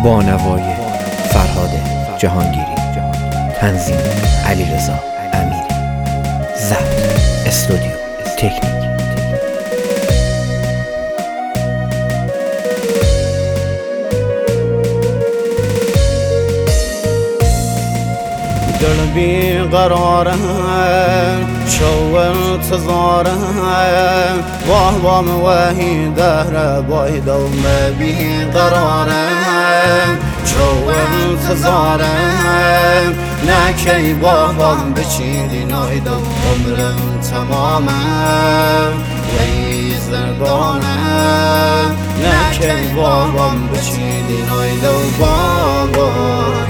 با نوای فرهاد جهانگیری، تنظیم علیرضا امیری، ضبط استودیو تکنیک. دل بی قراره شو انتظاره واه وام وهی دهره بای دوم بی قراره شو انتظاره نکی بابام بچیدی ناید عمرم تمامه وی زردانه نکی بابام بچیدی ناید بابام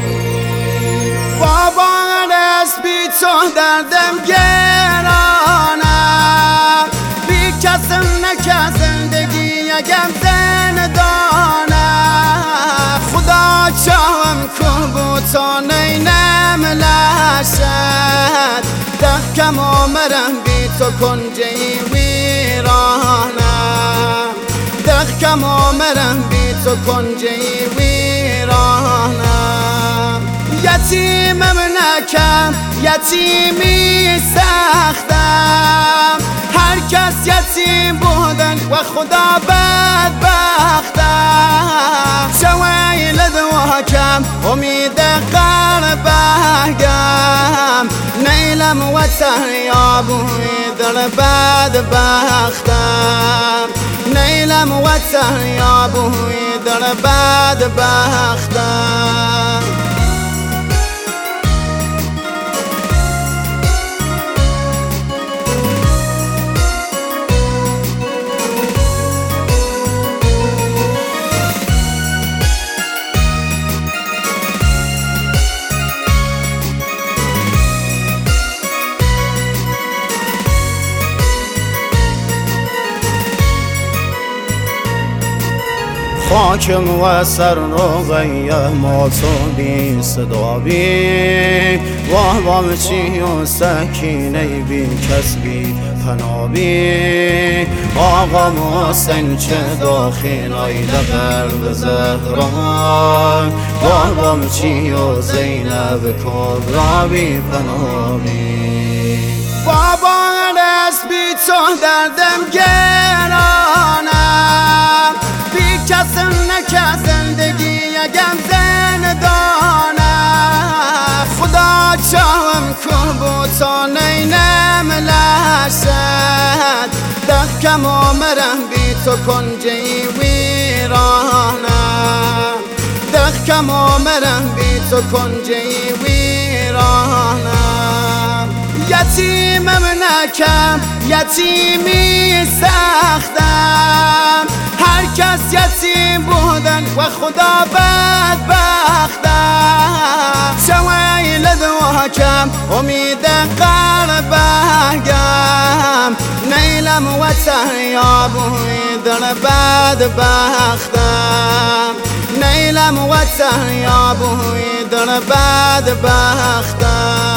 دست بی تو دردم گرانه بی کسم نکه زندگی یکم زندانه خدا چاهم کن بو تا نینم لشد دهکم آمرم بی تو کنجی ویرانه دهکم آمرم بی تو کنجی ویرانه یتیمم نکم یتیمی سختم هر کس یتیم بودن و خدا بدبختم شویل دواکم امید قلبگم نیلم و تریابوی در بدبختم نیلم و تریابوی در بدبختم خاکم و سر روغیه ما تو بی صدا بی واه وام چی و سکینه بی کس بی پنابی آقا محسن چه داخل آیده قلب زهران واه وام چی و زینب کبرا بی پنابی بابا دست بی تو دردم گرانه کسم نکه زندگی یکم زندانه خدا چاهم کن بو تا نینم لشد دهکم آمرم بی تو کنجی ویرانه دهکم آمرم بی تو کنجی ویرانه یتیمم نکم یتیمی سختم هر کس یتیم بودن و خدا بدبختم شویل دواکم امید قلبگم نیلم و تریابوی در بدبختم نیلم و تریابوی در بدبختم